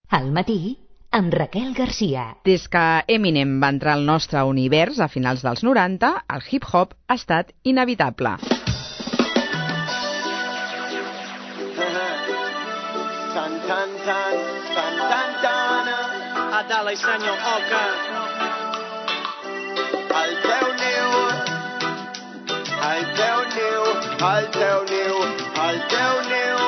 Al matí, amb Raquel Garcia. Des que Eminem va entrar al nostre univers a finals dels 90, el hip-hop ha estat inevitable. Adala i senyor Oca. El teu niu, el teu niu, el teu niu, el teu niu,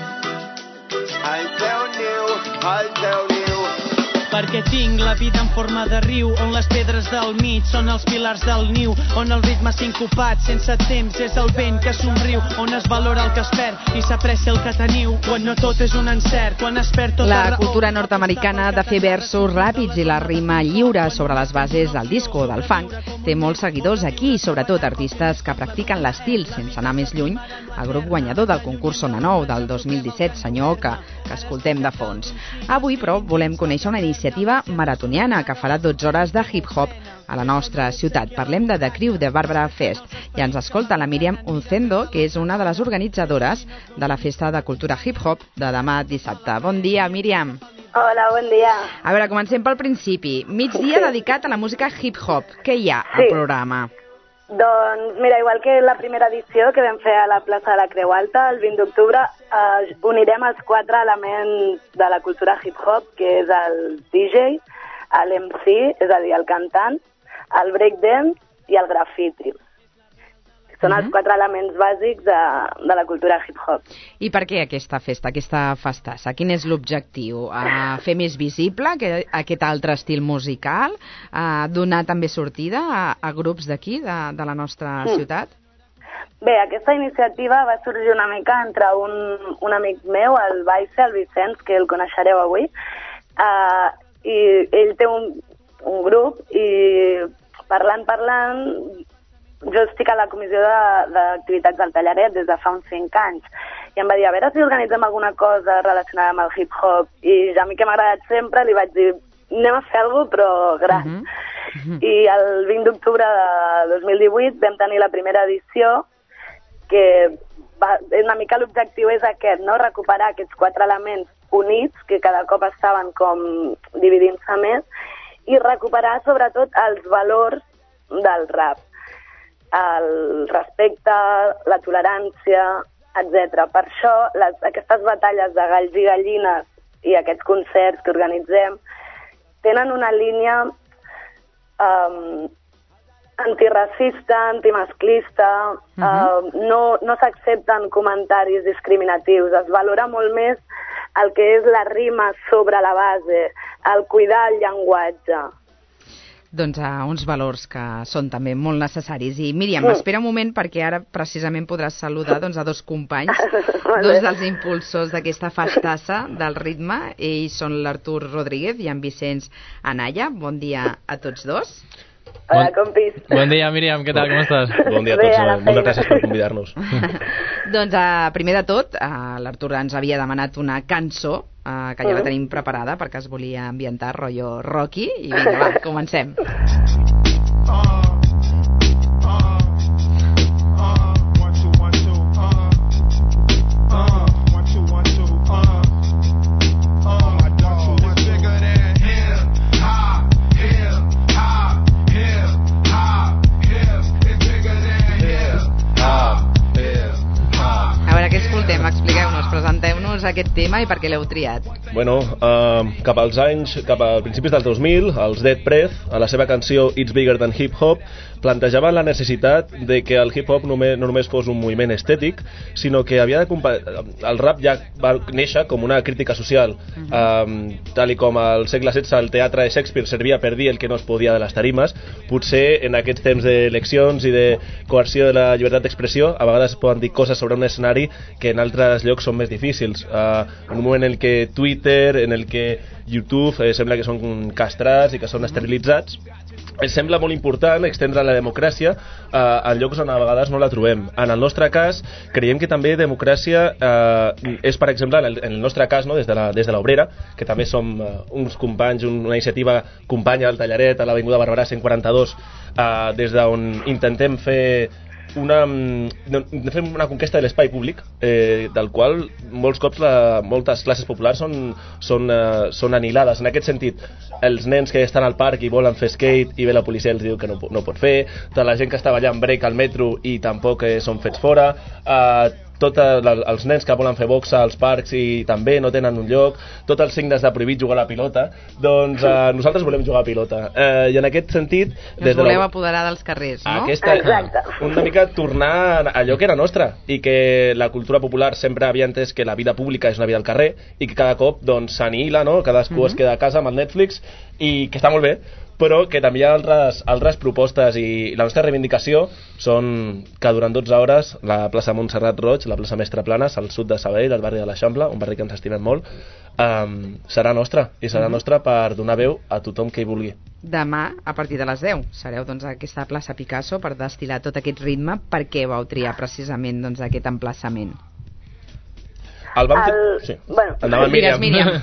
el teu niu, el teu niu. Perquè tinc la vida en forma de riu, on les pedres del mig són els pilars del niu, on el ritme sincopat sense temps és el vent que somriu, on es valora el que es perd i s'aprecia el que teniu, quan no tot és un encert, quan es perd tota la cultura nord-americana de fer versos ràpids i la rima lliure sobre les bases del disco o del funk té molts seguidors aquí, i sobretot artistes que practiquen l'estil. Sense anar més lluny, el grup guanyador del concurs Sona Nou del 2017, Senyor Oca, que escoltem de fons. Avui, però, volem conèixer una iniciativa maratoniana que farà 12 hores de hip-hop a la nostra ciutat. Parlem de The Crew de Barbara Fest i ens escolta la Míriam Uncendo, que és una de les organitzadores de la Festa de Cultura Hip-Hop de demà dissabte. Bon dia, Míriam. Hola, bon dia. A veure, comencem pel principi. Migdia dedicat a la música hip-hop. Què hi ha al programa? Doncs mira, igual que la primera edició que vam fer a la plaça de la Creu Alta el 20 d'octubre, unirem els 4 elements de la cultura hip-hop, que és el DJ, l'MC, és a dir, el cantant, el breakdance i el graffiti. Són els 4 elements bàsics de la cultura hip-hop. I per què aquesta festa, aquesta festassa? Quin és l'objectiu? Fer més visible aquest altre estil musical? Donar també sortida a grups d'aquí, de la nostra ciutat? Bé, aquesta iniciativa va sorgir una mica entre un amic meu, el Baice, el Vicenç, que el coneixereu avui, i ell té un grup i parlant, jo estic a la comissió d'activitats del Tallaret des de fa uns 5 anys i em va dir, a veure si organitzem alguna cosa relacionada amb el hip-hop, i a mi que m'ha agradat sempre li vaig dir, anem a fer alguna cosa però gran. I el 20 d'octubre de 2018 vam tenir la primera edició, que una mica l'objectiu és aquest, no? Recuperar aquests 4 elements units que cada cop estaven com dividint-se més, i recuperar sobretot els valors del rap, el respecte, la tolerància, etc. Per això aquestes batalles de galls i gallines i aquests concerts que organitzem tenen una línia antiracista, antimasclista, no s'accepten comentaris discriminatius, es valora molt més el que és la rima sobre la base, el cuidar el llenguatge. Doncs uns valors que són també molt necessaris. I Míriam, espera un moment, perquè ara precisament podràs saludar a 2 companys, 2 dels impulsors d'aquesta festassa del ritme. Ells són l'Artur Rodríguez i en Vicenç Anaya. Bon dia a tots 2. Hola, compis. Bon dia, Míriam, què tal, com estàs? Bon dia a tots, moltes gràcies per convidar-nos. Doncs primer de tot, l'Artur ens havia demanat una cançó que ja la tenim preparada perquè es volia ambientar rotllo Rocky, i vinga, va, comencem. Expliqueu-nos, presenteu-nos aquest tema i per què l'heu triat. Bueno, cap als principis del 2000, els Dead Prez, a la seva canció It's Bigger Than Hip Hop, plantejaven la necessitat de que el hip-hop no només fos un moviment estètic, sinó que el rap ja va néixer com una crítica social. Tal i com al segle XVI el teatre de Shakespeare servia per dir el que no es podia de les tarimes, potser en aquests temps d'eleccions i de coerció de la llibertat d'expressió, a vegades es poden dir coses sobre un escenari que en altres llocs són més difícils. En un moment en el que Twitter, en el que YouTube sembla que són castrats i que són esterilitzats, ens sembla molt important extendre la democràcia en llocs on a vegades no la trobem. En el nostre cas, creiem que també democràcia és, per exemple, en el nostre cas, no, des de l'Obrera, que també som uns companys, una iniciativa companya del Tallaret a l'Avinguda Barberà 142, des d'on intentem fer fem una conquesta de l'espai públic, del qual molts cops moltes classes populars són anil·lades. En aquest sentit, els nens que estan al parc i volen fer skate i ve la policia els diu que no pot fer, tota la gent que està ballant break al metro i tampoc són fets fora, els nens que volen fer boxa als parcs i també no tenen un lloc, tots els signes de prohibit jugar a la pilota, doncs nosaltres volem jugar a pilota, i en aquest sentit us voleu apoderar dels carrers, no? Una mica tornar a allò que era nostre i que la cultura popular sempre havia entès que la vida pública és una vida al carrer i que cada cop s'anihila, no? Cadascú es queda a casa amb el Netflix i que està molt bé, però que també hi ha altres propostes i la nostra reivindicació són que durant 12 hores la plaça Montserrat Roig, la plaça Mestre Planes, al sud de Sabadell, al barri de l'Eixample, un barri que ens estimem molt, serà nostra, i serà nostra per donar veu a tothom que hi vulgui. Demà, a partir de les 10, sereu a aquesta plaça Picasso per destil·lar tot aquest ritme. Per què vau triar precisament aquest emplaçament? Endavant, Míriam.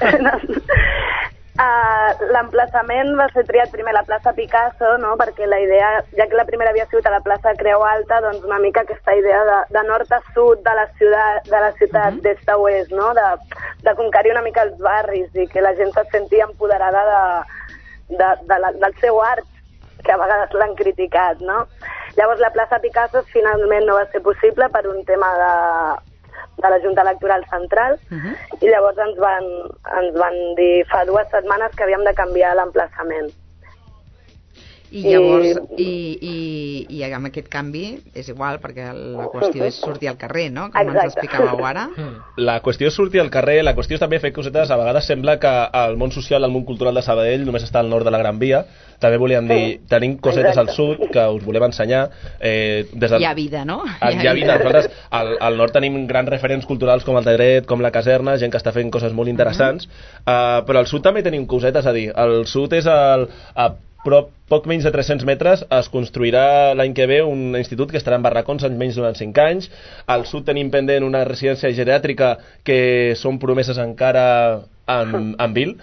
L'emplaçament va ser triat primer a la plaça Picasso, no? Perquè la idea, ja que la primera havia sigut a la plaça Creu Alta, doncs una mica aquesta idea de nord a sud de la ciutat d'est a oest, no? De conquerir una mica els barris i que la gent se sentia empoderada del seu art, que a vegades l'han criticat, no? Llavors la plaça Picasso finalment no va ser possible per un tema de la Junta Electoral Central, i llavors ens van dir fa 2 setmanes que havíem de canviar l'emplaçament. I llavors, i amb aquest canvi és igual, perquè la qüestió és sortir al carrer, no? Com ens explicàveu ara. La qüestió és sortir al carrer, la qüestió és també fer cosetes. A vegades sembla que el món social, el món cultural de Sabadell només està al nord de la Gran Via. També volíem dir, tenim cosetes al sud que us volem ensenyar. Hi ha vida, no? Hi ha vida. Nosaltres al nord tenim grans referents culturals com el Tegret, com la Caserna, gent que està fent coses molt interessants, però al sud també tenim cosetes a dir. Al sud és però poc menys de 300 metres es construirà l'any que ve un institut que estarà en barracons en menys durant 5 anys. Al sud tenim pendent una residència geriàtrica que són promeses encara en vil.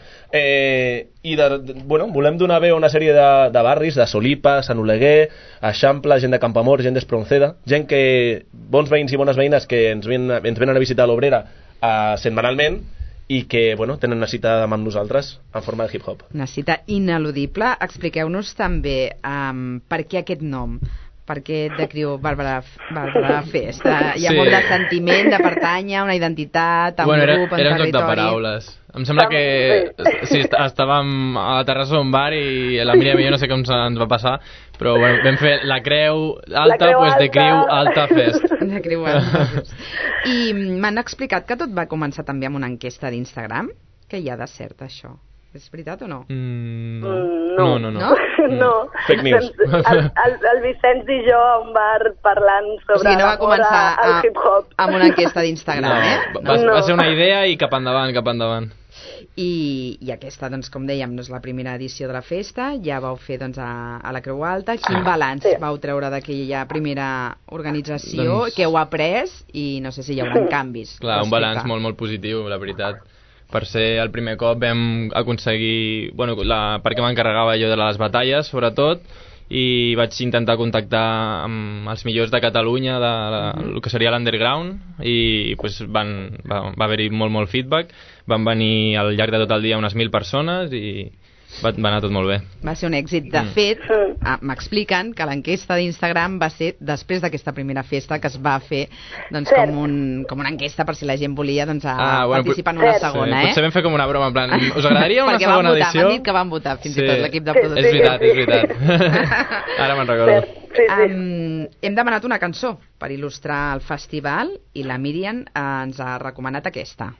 Volem donar veu a una sèrie de barris, de Solipa, Sant Oleguer, Eixample, gent de Campamor, gent d'Espronceda, gent que, bons veïns i bones veïnes que ens venen a visitar l'Obrera setmanalment i que tenen una cita amb nosaltres en forma de hip-hop. Una cita ineludible. Expliqueu-nos també per què aquest nom, per què et descriu Bàrbara Festa. Hi ha molt de sentiment, de pertànyer, una identitat, a un grup, a un territori. Era un joc de paraules. Em sembla que estàvem a la terrassa d'un bar i la Míriam i jo no sé com ens va passar, però vam fer la creu alta, doncs de Criu Alta Fest. De Criu Alta Fest. I m'han explicat que tot va començar també amb una enquesta d'Instagram. Què hi ha de cert, això? És veritat o no? No. No? Fake news. El Vicenç i jo a un bar parlant sobre no va començar el hip-hop. Amb una enquesta d'Instagram, Va ser una idea i cap endavant. I aquesta, doncs, com dèiem, no és la primera edició de la festa, ja vau fer a la Creu Alta. Quin balanç vau treure d'aquella primera organització? Què heu après? I no sé si hi haurà canvis. Clar, un balanç molt, molt positiu, la veritat. Per ser el primer cop vam aconseguir... perquè m'encarregava jo de les batalles, sobretot, i vaig intentar contactar amb els millors de Catalunya, el que seria l'underground, i va haver-hi molt feedback. Van venir al llarg de tot el dia unes 1.000 persones i va anar tot molt bé. Va ser un èxit. De fet, m'expliquen que l'enquesta d'Instagram va ser després d'aquesta primera festa, que es va fer com una enquesta per si la gent volia participar en una segona. Potser vam fer com una broma, en plan, us agradaria una segona edició? Perquè m'han dit que van votar fins i tot l'equip de producció. És veritat. Ara me'n recordo. Hem demanat una cançó per il·lustrar el festival i la Míriam ens ha recomanat aquesta.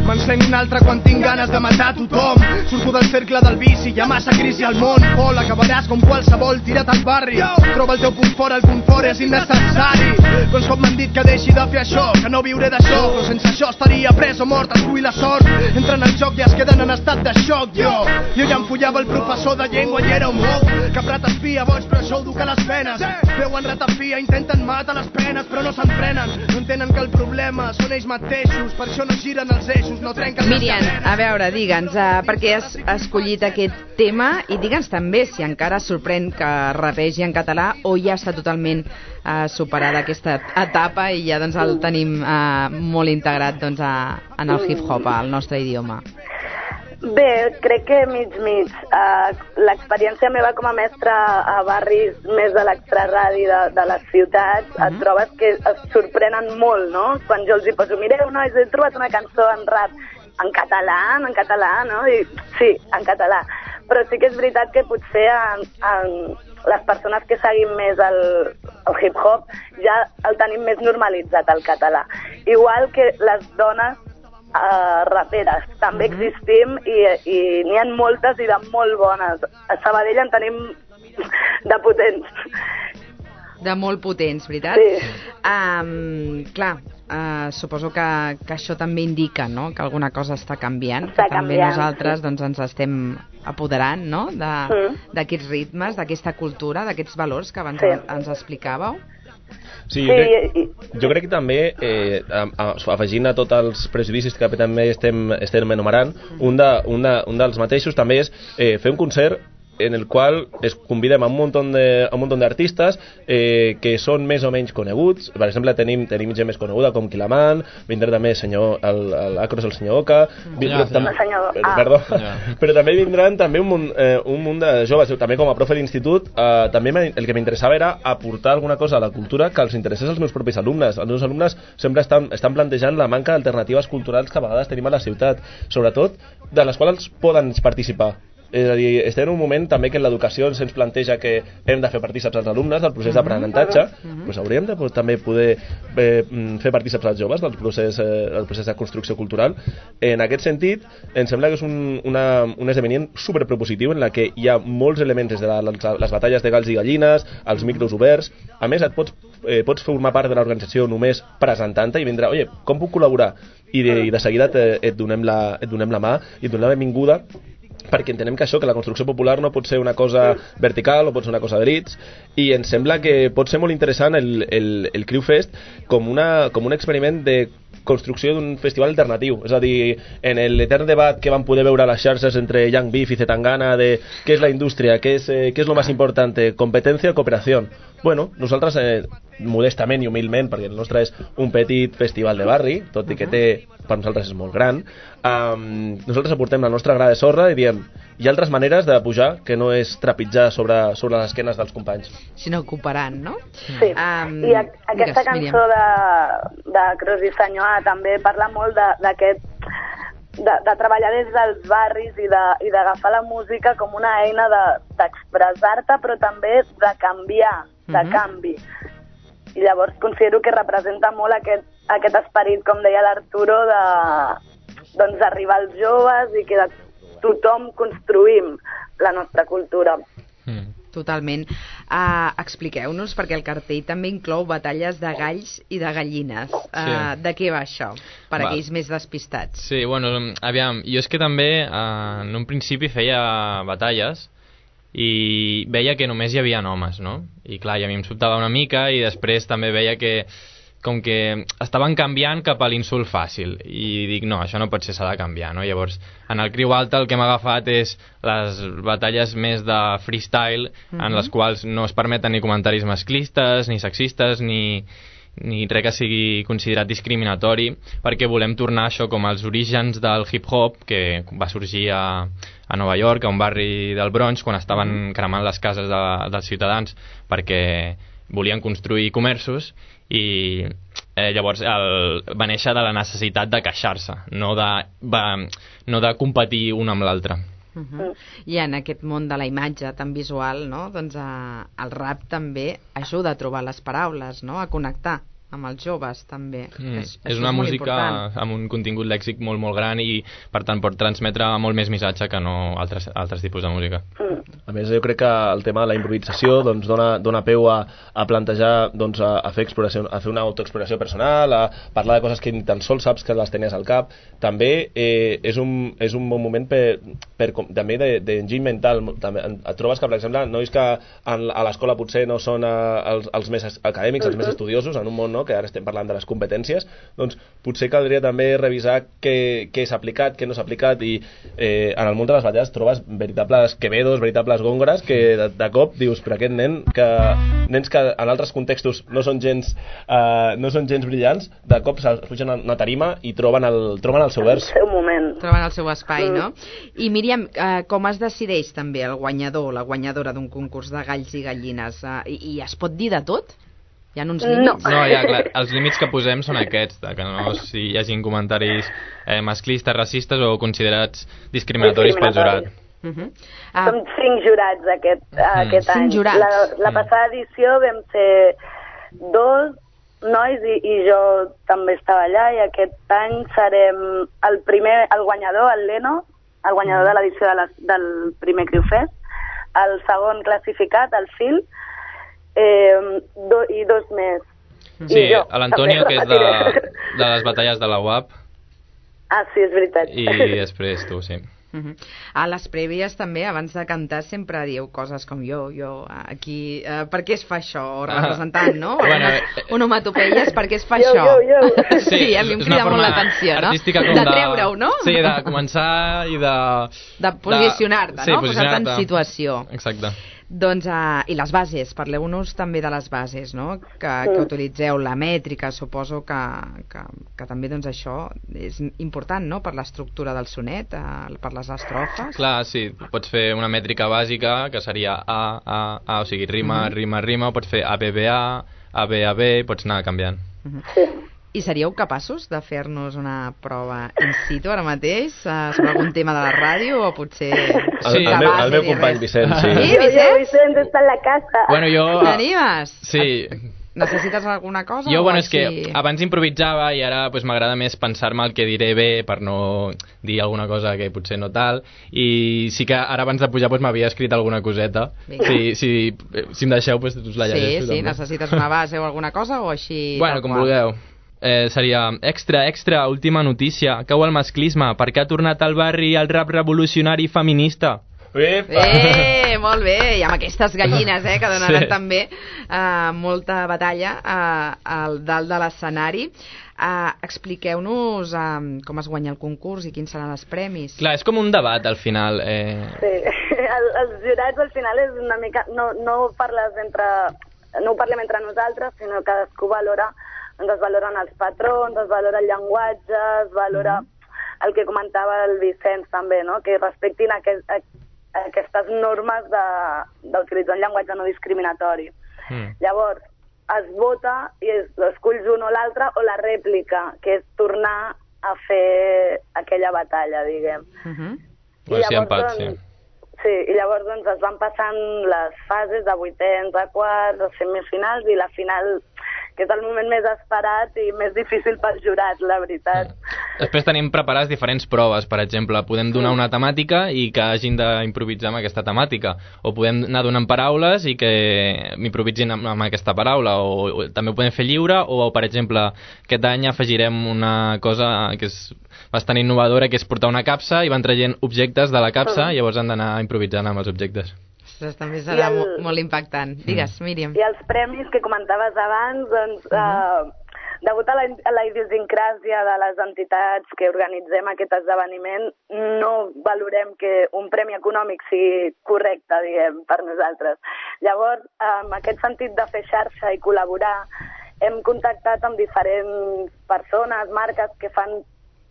M'encenc un altre quan tinc ganes de matar tothom. Surto del cercle del vici, hi ha massa crisi al món. Pol, acabaràs com qualsevol, tira't al barri. Troba el teu punt fort, el punt fort és innecessari. Doncs com m'han dit que deixi de fer això, que no viuré d'això, però sense això estaria pres o mort, escull la sort. Entren al joc i es queden en estat de xoc, jo ja em follava el professor de llengua i era un moc. Caprat espia, boig, però això ho duc a les venes. Veuen ratafia, intenten matar les penes, però no s'enfrenen. No entenen que el problema són ells mateixos, per això no giren els eixos, no trenquen les Míriam, cadenes. a veure, digue'ns, per què has escollit aquest tema i digue'ns també si encara sorprèn que rapegi en català o ja està totalment superada aquesta etapa i ja doncs, el tenim molt integrat doncs, en el hip-hop, al nostre idioma. Bé, crec que mig. L'experiència meva com a mestra a barris més de l'extraradi de les ciutats, et trobes que es sorprenen molt, no? Quan jo els hi poso, mireu, nois, he trobat una cançó en rap en català, no? I, sí, en català. Però sí que és veritat que potser en les persones que seguim més el hip-hop ja el tenim més normalitzat, el català. Igual que les dones raperes, també existim i n'hi ha moltes i de molt bones. A Sabadell en tenim de potents. De molt potents, veritat? Sí. Clar, suposo que això també indica, no?, que alguna cosa està canviant, Està que també canviant, nosaltres sí. doncs, ens estem apoderant, no?, d'aquests ritmes, d'aquesta cultura, d'aquests valors que abans ens explicàveu. Sí, jo crec que també, afegint a tots els prejudicis que també estem enumerant, un dels mateixos també és fer un concert en el qual es convidem a un munt d'artistes que són més o menys coneguts. Per exemple, tenim gent més coneguda com Quilamán, vindrà també l'Acros, el senyor Oca, però també vindran un munt de joves. També com a profe d'institut, també el que m'interessava era aportar alguna cosa a la cultura que els interessés als meus propis alumnes. Els meus alumnes sempre estan plantejant la manca d'alternatives culturals que a vegades tenim a la ciutat, sobretot de les quals poden participar. És a dir, estem en un moment també que en l'educació se'ns planteja que hem de fer partíceps als alumnes del procés d'aprenentatge, doncs hauríem de també poder fer partíceps als joves del procés de construcció cultural. En aquest sentit, em sembla que és un esdeveniment superpropositiu en la que hi ha molts elements des de les batalles de galls i gallines, els micros oberts. A més, pots formar part de l'organització només presentant-te i vindrà, oye, com puc col·laborar? I de seguida et donem la mà i et donem la benvinguda, perquè entenem que la construcció popular no pot ser una cosa vertical o pot ser una cosa de drets, i ens sembla que pot ser molt interessant el Criu Fest com un experiment de construcció d'un festival alternatiu. És a dir, en l'etern debat que vam poder veure a les xarxes entre Young Beef i Zetangana de què és la indústria, què és lo més important, competència o cooperació. Bueno, nosaltres modestament i humilment, perquè el nostre és un petit festival de barri, tot i que per nosaltres és molt gran, nosaltres aportem la nostra gra de sorra i diem, hi ha altres maneres de pujar que no és trepitjar sobre les esquenes dels companys. Sinó cooperant, no? Sí, i aquesta cançó de Cros i Senyor també parla molt d'aquest de treballar des dels barris i d'agafar la música com una eina d'expressar-te, però també de canviar, de canvi. I llavors considero que representa molt aquest esperit, com deia l'Arturo, d'arribar als joves i que tothom construïm la nostra cultura. Totalment. Expliqueu-nos, perquè el cartell també inclou batalles de galls i de gallines. De què va això? Per aquells més despistats. Sí, bueno, aviam, jo és que també en un principi feia batalles i veia que només hi havia homes, no? I clar, i a mi em sobtava una mica i després també veia que com que estaven canviant cap a l'insult fàcil i dic, no, això no pot ser, s'ha de canviar, no? Llavors, en el Criu Alta el que m'ha agafat és les batalles més de freestyle, en les quals no es permeten ni comentaris masclistes, ni sexistes, ni res que sigui considerat discriminatori, perquè volem tornar això com als orígens del hip-hop, que va sorgir a Nova York, a un barri del Bronx, quan estaven cremant les cases dels ciutadans perquè volien construir comerços, i llavors va néixer de la necessitat de queixar-se, no de competir un amb l'altre. I en aquest món de la imatge tan visual, no? Doncs el rap també ajuda a trobar les paraules, no? A connectar. amb els joves també. És una música amb un contingut lèxic molt, molt gran i per tant pot transmetre molt més missatge que no altres tipus de música. A més, jo crec que el tema de la improvisació doncs, dona peu a plantejar, doncs, a fer exploració, a fer una autoexploració personal, a parlar de coses que ni tan sols saps que les tenies al cap. També és un bon moment també d'enginy mental. També, et trobes que, per exemple, nois que a l'escola potser no són els més acadèmics, els més estudiosos, en un món, no?, que ara estem parlant de les competències, doncs potser caldria també revisar què s'ha aplicat, què no s'ha aplicat, i en el món de les batalles trobes veritables quevedos, veritables góngores, que de cop dius, però aquest nens que en altres contextos no són gens brillants, de cop s'arruixen una tarima i troben el seu vers. El seu moment. Troben el seu espai, no? I Míriam, com es decideix també el guanyador, la guanyadora d'un concurs de galls i gallines? I es pot dir de tot? Hi ha uns límits? No, ja, clar, els límits que posem són aquests, que no hi hagin comentaris masclistes, racistes o considerats discriminatoris pel jurat. Som 5 jurats aquest any. 5 jurats. La passada edició vam ser 2 nois i jo també estava allà, i aquest any serem el guanyador, el Leno, el guanyador de l'edició del primer Criufest, el segon classificat, el Phil, i 2 més. Sí, l'Antonio, que és de les batalles de la UAP. Ah, sí, és veritat. I després tu, sí. A les prèvies també, abans de cantar, sempre dieu coses com jo aquí, per què es fa això? O representant, no? Onomatopeies, per què es fa això? Sí, a mi em crida molt l'atenció, no? De treure-ho, no? Sí, de començar i de posicionar-te, no? Posar-te en situació. Exacte. Doncs, i les bases, parleu-nos també de les bases, no? Que utilitzeu, la mètrica, suposo que també, doncs, això és important, no?, per l'estructura del sonet, per les estrofes. Clar, sí, pots fer una mètrica bàsica, que seria A, o sigui, rima, rima, pots fer ABBA, ABAB, pots anar canviant. I seríeu capaços de fer-nos una prova in situ ara mateix sobre algun tema de la ràdio, o potser... Sí, el meu company Vicent, sí. Sí, Vicent està a la casa. Bueno, jo... T'animes? Sí. Necessites alguna cosa? Jo, és que abans improvisava i ara m'agrada més pensar-me el que diré bé per no dir alguna cosa que potser no tal, i sí que ara abans de pujar m'havia escrit alguna coseta. Si em deixeu, us la llegeixo. Sí, necessites una base o alguna cosa, o així... Bueno, com vulgueu. Seria extra, última notícia, cau el masclisme, perquè ha tornat al barri el rap revolucionari feminista. Molt bé, i amb aquestes gallines que donaran també molta batalla al dalt de l'escenari. Expliqueu-nos com es guanya el concurs i quins seran els premis. Clar, és com un debat al final. Sí, els jurats al final és una mica... No ho parlem entre nosaltres, sinó que cadascú valora. Doncs es valoren els patrons, es valora el llenguatge, es valora el que comentava el Vicenç també, no?, que respectin aquestes normes d'utilitzar un llenguatge no discriminatori. Llavors, es vota i esculls un o l'altre, o la rèplica, que és tornar a fer aquella batalla, diguem. Sí, i llavors doncs, es van passant les fases de vuitens, de quarts, de semifinals, i la final, que és el moment més esperat i més difícil pel jurat, la veritat. Després tenim preparades diferents proves. Per exemple, podem donar una temàtica i que hagin d'improvisar amb aquesta temàtica, o podem anar donant paraules i que m'improvisin amb aquesta paraula, o també ho podem fer lliure, o per exemple, aquest any afegirem una cosa que és bastant innovadora, que és portar una capsa i van traient objectes de la capsa, i llavors han d'anar improvisant amb els objectes. Ostres, també serà molt impactant. Digues, Míriam. I els premis que comentaves abans, doncs, degut a la idiosincràsia de les entitats que organitzem aquest esdeveniment, no valorem que un premi econòmic sigui correcte, diguem, per nosaltres. Llavors, amb aquest sentit de fer xarxa i col·laborar, hem contactat amb diferents persones, marques que fan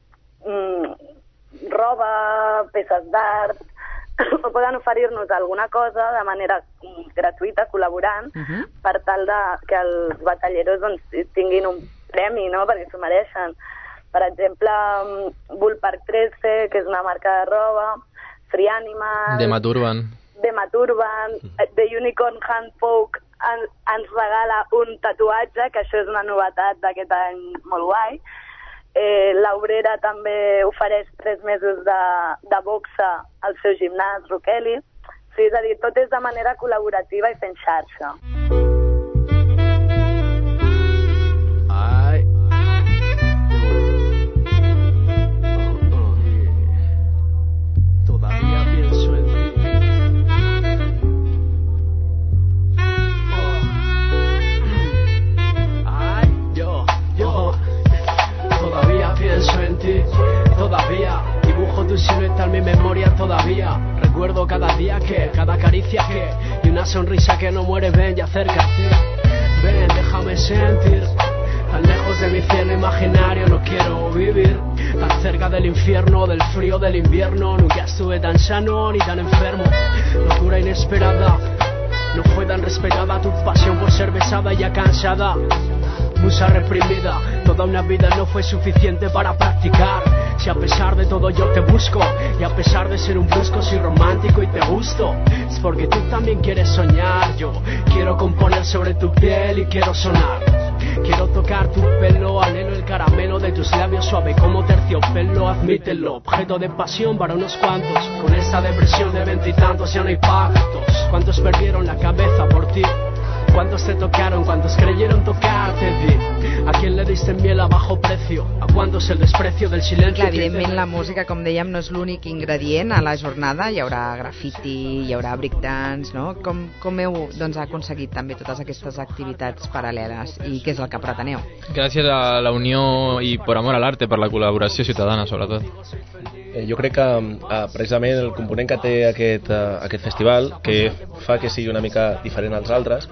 roba, peces d'art, o poden oferir-nos alguna cosa de manera gratuïta, col·laborant, per tal que els batalleros doncs, tinguin un premi, no?, perquè s'ho mereixen. Per exemple, Bullpark 13, que és una marca de roba, Free Animal... Demat Urban, The Unicorn Hand Folk, ens regala un tatuatge, que això és una novetat d'aquest any molt guai. L'Obrera també ofereix 3 mesos de boxa al seu gimnàs, Roqueli. Sí, és a dir, tot és de manera col·laborativa i fent xarxa. Ay. Todavía pienso en ti. Ay, yo. Todavía pienso en ti. Todavía dibujo tu silueta en mi memoria todavía. Recuerdo cada día que, cada caricia que, y una sonrisa que no muere. Ven y acércate. Ven, déjame sentir. Tan lejos de mi cielo imaginario no quiero vivir. Tan cerca del infierno, del frío del invierno. Nunca estuve tan sano ni tan enfermo. Locura inesperada. No fue tan respetada tu pasión por ser besada y ya cansada. Musa reprimida, toda una vida no fue suficiente para practicar. Si a pesar de todo yo te busco, y a pesar de ser un brusco soy romántico y te gusto, es porque tú también quieres soñar. Yo quiero componer sobre tu piel y quiero sonar. Quiero tocar tu pelo, anhelo el caramelo de tus labios suave como terciopelo, admítelo. Objeto de pasión para unos cuantos, con esta depresión de 20 y tantos ya no hay pactos. ¿Cuántos perdieron la cabeza por ti? ¿Cuántos te tocaron? ¿Cuántos creyeron tocarte? Di, ¿a quién le diste miel a bajo precio? ¿A cuántos el desprecio del silencio? Clar, evidentment la música, com dèiem, no és l'únic ingredient a la jornada. Hi haurà graffiti, hi haurà breakdance, no? Com heu aconseguit també totes aquestes activitats paral·leles i què és el que preteneu? Gràcies a la unió i per amor a l'arte, per la col·laboració ciutadana, sobretot. Jo crec que precisament el component que té aquest festival, que fa que sigui una mica diferent als altres,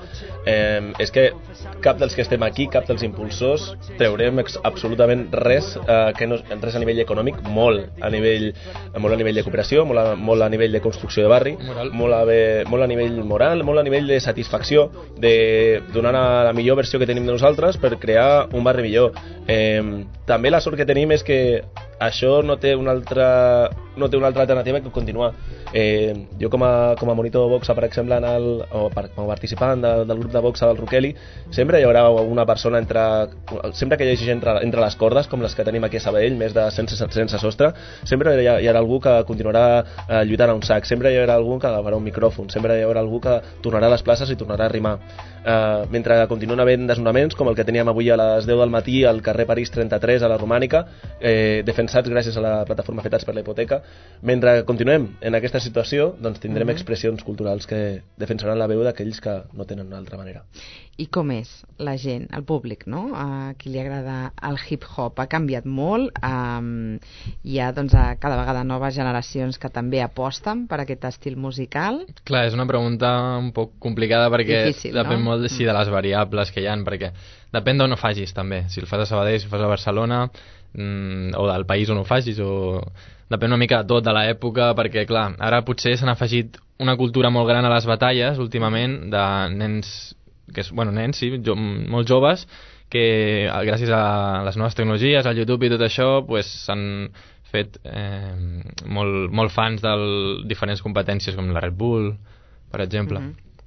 és que cap dels que estem aquí, cap dels impulsors, treurem absolutament res, res a nivell econòmic, molt a nivell de cooperació, molt a nivell de construcció de barri, molt a nivell moral, molt a nivell de satisfacció, de donar la millor versió que tenim de nosaltres per crear un barri millor. També la sort que tenim és que això no té una altra alternativa que continuar. Jo com a monitor de boxa, per exemple, com a participant del grup de boxa del Roqueli, sempre hi haurà una persona sempre que hi hagi gent entre les cordes, com les que tenim aquí a Sabadell, més de sense sostre, sempre hi haurà algú que continuarà lluitant a un sac, sempre hi haurà algú que agafarà un micròfon, sempre hi haurà algú que tornarà a les places i tornarà a rimar. Mentre continuen havent desnonaments, com el que teníem avui a les 10 del matí al carrer París 33 a la Romànica, defensats gràcies a la plataforma Afectats per la Hipoteca. Mentre continuem en aquesta situació, doncs tindrem expressions culturals que defensaran la veu d'aquells que no tenen una altra manera. I com és la gent, el públic, no? A qui li agrada el hip-hop? Ha canviat molt? Hi ha cada vegada noves generacions que també aposten per aquest estil musical? Clar, és una pregunta un poc complicada perquè difícil, depèn no? molt de les variables que hi ha, perquè depèn d'on ho facis també, si el fas a Sabadell, si el fas a Barcelona, o del país on ho facis, o depèn una mica de tot, de l'època, perquè clar, ara potser s'han afegit una cultura molt gran a les batalles últimament de nens, nens, sí, molt joves, que gràcies a les noves tecnologies, al YouTube i tot això, s'han fet molt fans de diferents competències com la Red Bull, per exemple.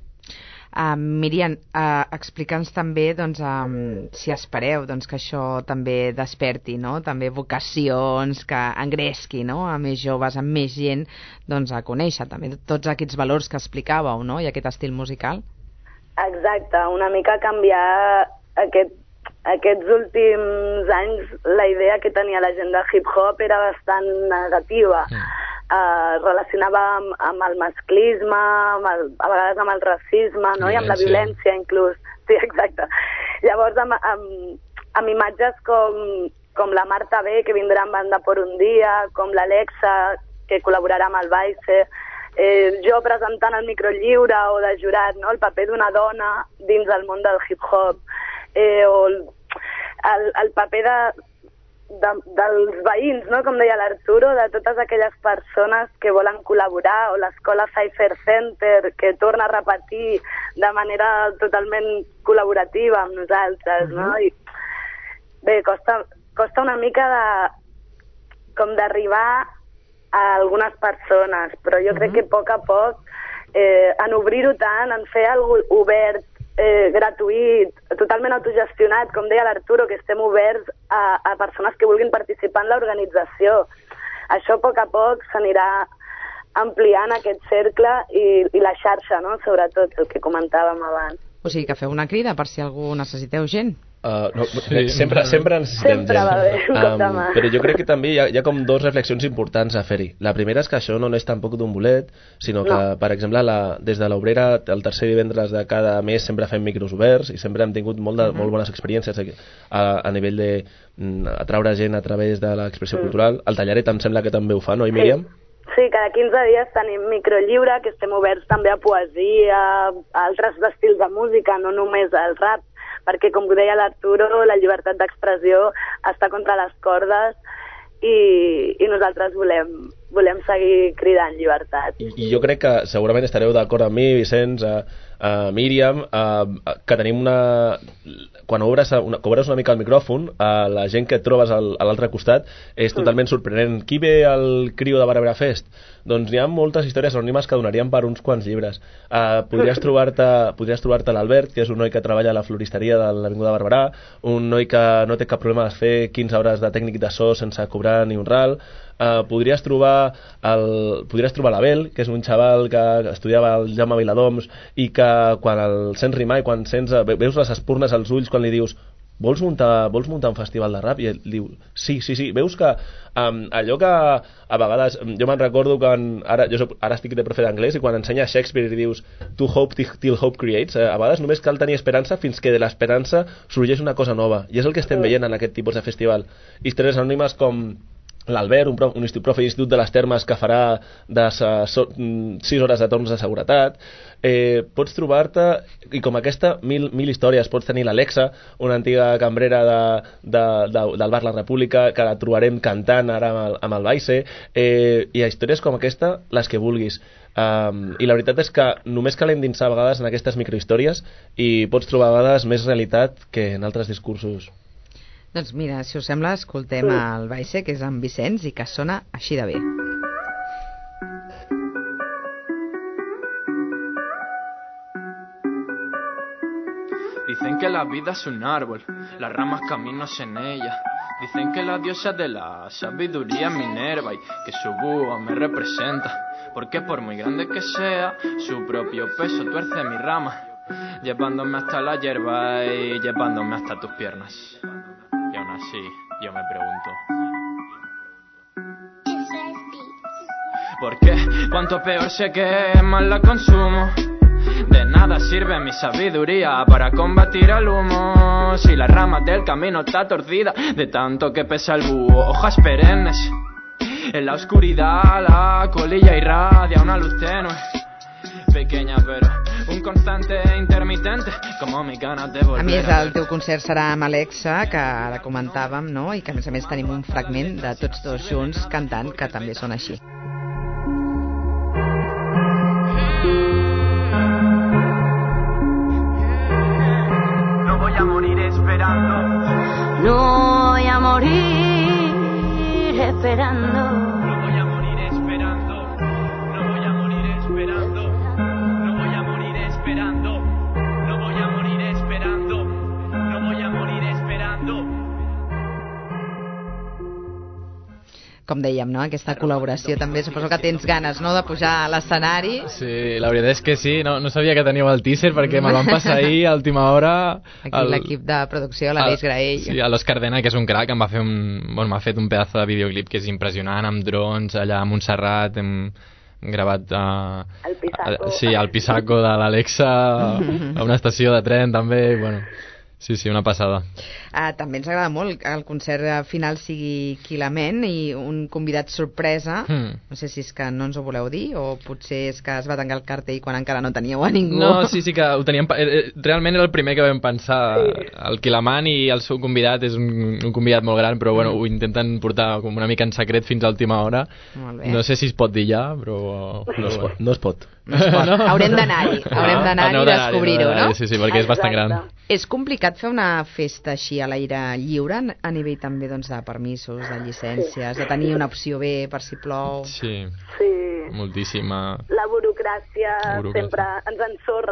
Miriam, explica'ns també si espereu que això també desperti, no? També vocacions, que engresqui, no? A més joves, amb més gent a conèixer també tots aquests valors que explicàveu, no? I aquest estil musical. Exacte, una mica canviar aquests últims anys. La idea que tenia la gent de hip-hop era bastant negativa. Relacionava amb el masclisme, a vegades amb el racisme, no? I amb la violència inclús. Sí, exacte. Llavors amb imatges com la Marta B, que vindrà amb Banda por un dia, com l'Alexa, que col·laborarà amb el Baice, jo presentant el microlliure o de jurat, no? El paper d'una dona dins del món del hip-hop, o el paper dels veïns, no? Com deia l'Arturo, de totes aquelles persones que volen col·laborar, o l'escola Cypher Center, que torna a repetir de manera totalment col·laborativa amb nosaltres, no? I bé, costa una mica d'arribar a algunes persones, però jo crec que a poc en obrir-ho tant, en fer alguna obert gratuït, totalment autogestionat, com deia l'Arturo, que estem oberts a persones que vulguin participar en l'organització. Això a poc s'anirà ampliant aquest cercle i la xarxa, no? Sobretot el que comentàvem abans. O sigui que feu una crida per si algú necessiteu gent. No, sempre necessitem Sempre va bé, un cop de mà. però jo crec que també hi ha com dues reflexions importants a fer-hi. La primera és que això no és tampoc d'un bolet, sinó que, per exemple, des de l'Obrera, el tercer divendres de cada mes sempre fem micros oberts i sempre hem tingut molt bones experiències a nivell de atraure gent a través de l'expressió cultural. El Tallaret em sembla que també ho fa, no, Míriam? Sí, cada 15 dies tenim microlliure, que estem oberts també a poesia, a altres estils de música, no només al rap, perquè, com deia l'Arturo, la llibertat d'expressió està contra les cordes i nosaltres volem seguir cridant llibertat. I jo crec que segurament estareu d'acord amb mi, Vicenç, Míriam, que tenim quan obres una mica el micròfon, la gent que et trobes a l'altre costat és totalment sorprenent. Qui ve al Crio de Barberà Fest? Doncs hi ha moltes històries anònimes que donarien per uns quants llibres. Podries trobar-te l'Albert, que és un noi que treballa a la floristeria de l'Avinguda Barberà, un noi que no té cap problema de fer 15 hores de tècnic de so sense cobrar ni un ral. Podries trobar l'Abel, que és un xaval que estudiava al Jaume Viladoms i que quan el sents rimar i quan veus les espurnes als ulls quan li dius vols muntar un festival de rap? I ell diu, sí. Veus que allò que a vegades, jo me'n recordo quan ara estic de profe d'anglès i quan ensenya Shakespeare i dius to hope till hope creates, a vegades només cal tenir esperança fins que de l'esperança sorgeix una cosa nova, i és el que estem veient en aquest tipus de festival. Històries anònimes com l'Albert, un profe d'Institut de les Termes que farà 6 hores de torns de seguretat. Pots trobar-te, i com aquesta, mil històries. Pots tenir l'Alexa, una antiga cambrera del bar La República, que la trobarem cantant ara amb el Baise. Hi ha històries com aquesta, les que vulguis. I la veritat és que només cal endinsar a vegades en aquestes microhistòries i pots trobar a vegades més realitat que en altres discursos. Doncs mira, si us sembla, escoltem el Baise, que és en Vicenç, i que sona així de bé. Dicen que la vida es un árbol, las ramas caminos en ella. Dicen que la diosa de la sabiduría es Minerva y que su búho me representa, porque por muy grande que sea, su propio peso tuerce mi rama, llevándome hasta la hierba y llevándome hasta tus piernas. Y aún así, yo me pregunto, ¿por qué? Cuanto peor sé que más la consumo. De nada sirve mi sabiduría para combatir al humo, si la rama del camino está torcida de tanto que pesa el búho. Hojas perennes, en la oscuridad la colilla irradia una luz tenue, pequeña pero un constante intermitente, como mi ganas de volver. A més, el teu concert serà amb Alexa, que ara comentàvem, no? I que a més tenim un fragment de tots dos junts cantant, que també són així. No voy a morir esperando. No voy a morir esperando. No voy a morir esperando. No voy a morir esperando. No voy a morir esperando. No voy a morir esperando. No voy a morir esperando. Com dèiem, no? Aquesta col·laboració també, suposo que tens ganes, no?, de pujar a l'escenari. Sí, la veritat és que sí, no sabia que teníeu el teaser perquè me'l van passar ahir a última hora. Aquí l'equip de producció, l'Aleix Graell. Sí, l'Òscar Dena, que és un crac, m'ha fet un pedaç de videoclip que és impressionant, amb drons allà a Montserrat, hem gravat al Pisaco. Sí, al Pisaco de l'Alexa, a una estació de tren també, bueno. Sí, una passada. També ens agrada molt que el concert final sigui Quilament i un convidat sorpresa. No sé si és que no ens ho voleu dir o potser és que es va tancar el cartell quan encara no teníeu a ningú. No, sí que ho teníem... Realment era el primer que vam pensar, el Quilamant, i el seu convidat és un convidat molt gran, però bueno, ho intenten portar com una mica en secret fins a última hora. No sé si es pot dir ja, però... No es pot. No? Haurem d'anar-hi i descobrir-ho, no? Sí, perquè és bastant gran. És complicat fer una festa així a l'aire lliure, a nivell també doncs, de permisos, de llicències, de tenir una opció B per si plou. Sí. Moltíssima. La burocràcia sempre ens ensorra.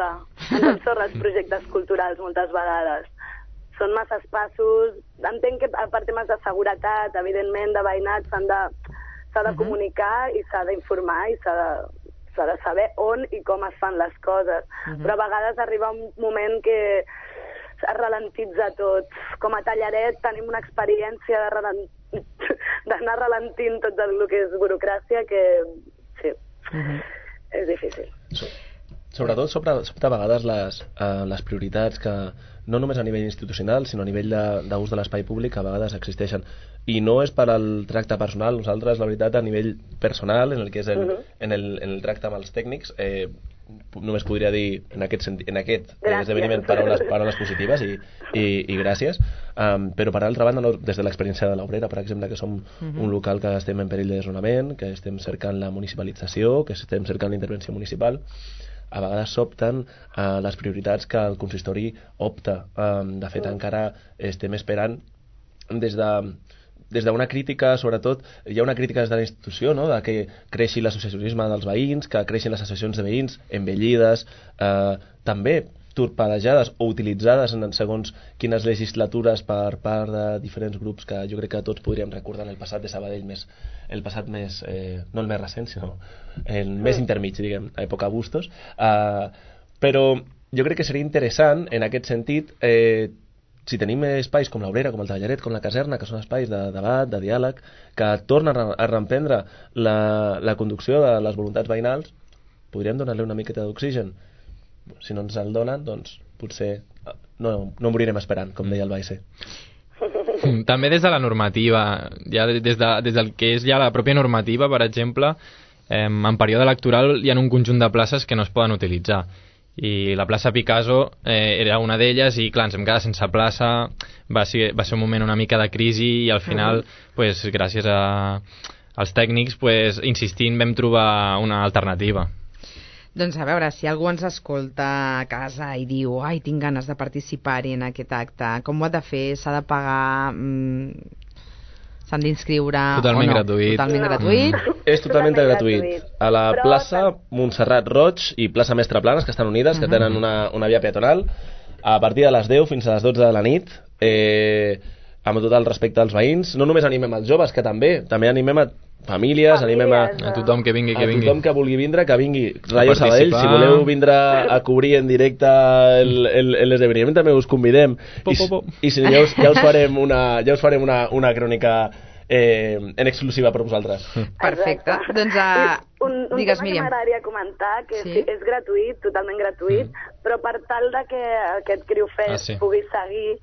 en tot són els projectes culturals moltes vegades. Són massa espaços, entenc que per temes de seguretat, evidentment, de veïnat, s'ha de comunicar i s'ha d'informar i s'ha de saber on i com es fan les coses. Però a vegades arriba un moment que es ralentitza tot. Com a Tallaret tenim una experiència d'anar ralentint tot el que és burocràcia que, sí, és difícil. Sobretot sobta a vegades les prioritats que no només a nivell institucional sinó a nivell d'ús de l'espai públic a vegades existeixen, i no és per al tracte personal. Nosaltres, la veritat, a nivell personal, en el que és en el tracte amb els tècnics, només podria dir en aquest esdeveniment paraules positives i gràcies, però per altra banda, des de l'experiència de l'Obrera, per exemple, que som un local que estem en perill de desnonament, que estem cercant la municipalització, que estem cercant la intervenció municipal, a vegades s'opten les prioritats que el consistori opta. De fet, encara estem esperant des d'una crítica, sobretot, hi ha una crítica des de la institució, no?, de que creixi l'associacionisme dels veïns, que creixin les associacions de veïns envellides, també torpedejades o utilitzades en segons quines legislatures per part de diferents grups que jo crec que tots podríem recordar en el passat de Sabadell, el passat més, no el més recent, sinó el més intermig, diguem, a època Bustos. Però jo crec que seria interessant, en aquest sentit, si tenim espais com l'Obrera, com el Tallaret, com la Caserna, que són espais de debat, de diàleg, que tornen a reemprendre la conducció de les voluntats veïnals, podríem donar-li una miqueta d'oxigen. Si no ens el donen, doncs potser no morirem esperant, com deia el Baise. També des de la normativa, ja des del que és ja la pròpia normativa, per exemple, en període electoral hi ha un conjunt de places que no es poden utilitzar, i la plaça Picasso era una d'elles, i clar, ens hem quedat sense plaça. Va ser un moment una mica de crisi i al final, pues, gràcies als tècnics, pues, insistint, vam trobar una alternativa. Doncs a veure, si algú ens escolta a casa i diu ai, tinc ganes de participar-hi en aquest acte, com ho ha de fer? S'ha de pagar? S'han d'inscriure totalment o no? Gratuït. Totalment gratuït? És totalment gratuït. A la plaça Montserrat Roig i plaça Mestre Planes, que estan unides, que tenen una via peatonal, a partir de les 10 fins a les 12 de la nit, amb tot el respecte als veïns. No només animem els joves, que també animem a famílies, animem a tothom que vingui, tothom que vulgui vindre, que vingui. Ràdio Sabadell, si voleu vindre a cobrir en directe l'esdeveniment, també us convidem. I si ja us farem una crònica en exclusiva per vosaltres. Perfecte. Doncs un digues, tema Míriam. que m'agradaria comentar, que sí, és gratuït, totalment gratuït, però per tal de que aquest CriuFest pugui seguir,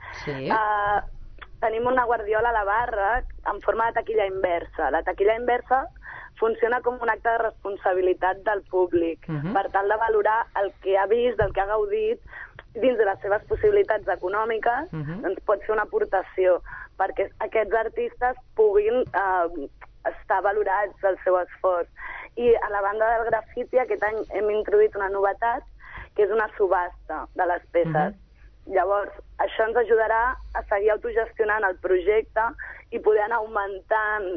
tenim una guardiola a la barra en forma de taquilla inversa. La taquilla inversa funciona com un acte de responsabilitat del públic, per tal de valorar el que ha vist, el que ha gaudit, dins de les seves possibilitats econòmiques, doncs pot fer una aportació perquè aquests artistes puguin estar valorats el seu esforç. I a la banda del grafiti aquest any hem introduït una novetat, que és una subhasta de les peces. Llavors, això ens ajudarà a seguir autogestionant el projecte i poder anar augmentant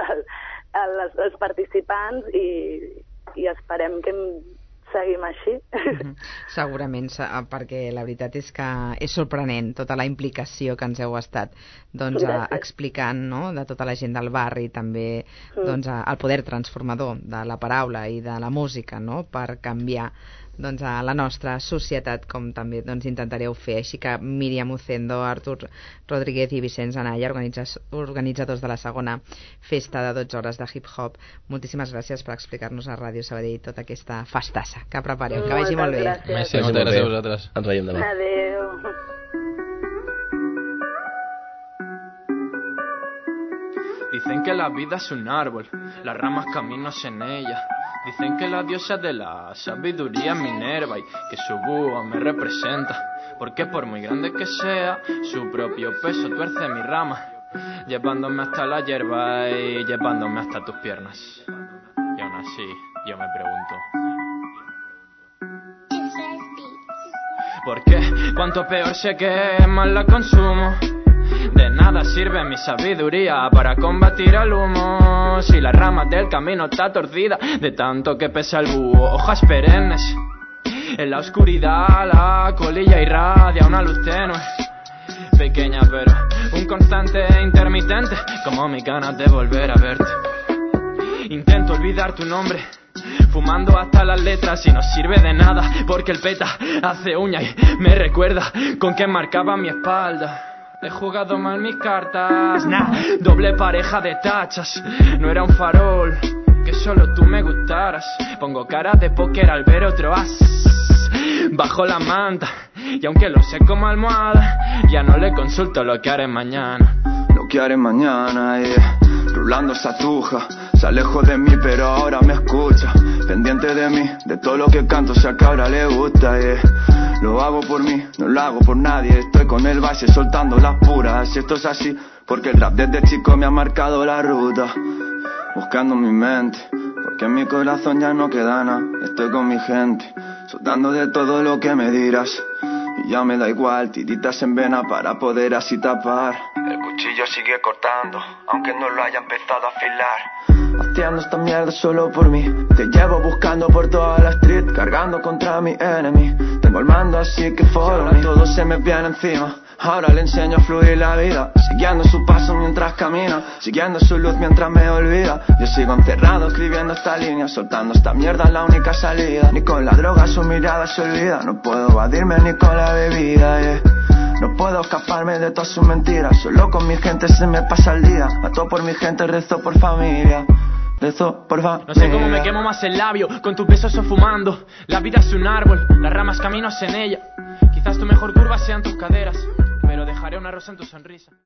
els participants i esperem que seguim així. Segurament, perquè la veritat és que és sorprenent tota la implicació que ens heu estat explicant, no?, de tota la gent del barri, també el poder transformador de la paraula i de la música, no?, per canviar a la nostra societat, com també intentareu fer. Així que Míriam Ucendo, Artur Rodríguez i Vicenç Anaya, organitzadors de la segona festa de 12 hores de hip-hop, moltíssimes gràcies per explicar-nos a Ràdio Sabadell tota aquesta festassa que prepareu. Que vagi molt bé. Moltes gràcies a vosaltres. Ens veiem demà. Adéu. Dicen que la vida es un árbol, las ramas caminos en ella. Dicen que la diosa de la sabiduría es Minerva y que su búho me representa, porque por muy grande que sea, su propio peso tuerce mi rama, llevándome hasta la hierba y llevándome hasta tus piernas. Y aún así, yo me pregunto, ¿por qué? Cuanto peor sé que más la consumo. De nada sirve mi sabiduría para combatir al humo, si la rama del camino está torcida de tanto que pesa el búho. Hojas perennes En la oscuridad la colilla irradia una luz tenue, pequeña pero un constante intermitente, como mis ganas de volver a verte. Intento olvidar tu nombre, fumando hasta las letras y no sirve de nada, porque el peta hace uña y me recuerda con que marcaba mi espalda. He jugado mal mis cartas, doble pareja de tachas. No era un farol, que solo tú me gustaras. Pongo cara de póker al ver otro as bajo la manta, y aunque lo sé como almohada, ya no le consulto lo que haré mañana. Lo que haré mañana, rulando esa tuja. Se alejó de mí pero ahora me escucha, pendiente de mí, de todo lo que canto, sé que ahora le gusta, Lo hago por mí, no lo hago por nadie. Estoy con el baile soltando las puras. Y esto es así, porque el rap desde chico me ha marcado la ruta. Buscando mi mente, porque en mi corazón ya no queda nada. Estoy con mi gente, soltando de todo lo que me dirás. Y ya me da igual, tiritas en vena para poder así tapar. El cuchillo sigue cortando, aunque no lo haya empezado a afilar. Haciendo esta mierda solo por mí. Te llevo buscando por toda la street, cargando contra mi enemy. Tengo el mando así que follow me. Todo se me viene encima. Ahora le enseño a fluir la vida, siguiendo su paso mientras camina, siguiendo su luz mientras me olvida. Yo sigo encerrado escribiendo esta línea, soltando esta mierda es la única salida. Ni con la droga su mirada se olvida, no puedo evadirme ni con la bebida, No puedo escaparme de todas sus mentiras, solo con mi gente se me pasa el día. Mato por mi gente, rezo por familia. Rezo por familia. No sé cómo me quemo más el labio, con tus besos o fumando. La vida es un árbol, las ramas caminos en ella. Quizás tu mejor curva sean tus caderas, pero dejaré una rosa en tu sonrisa.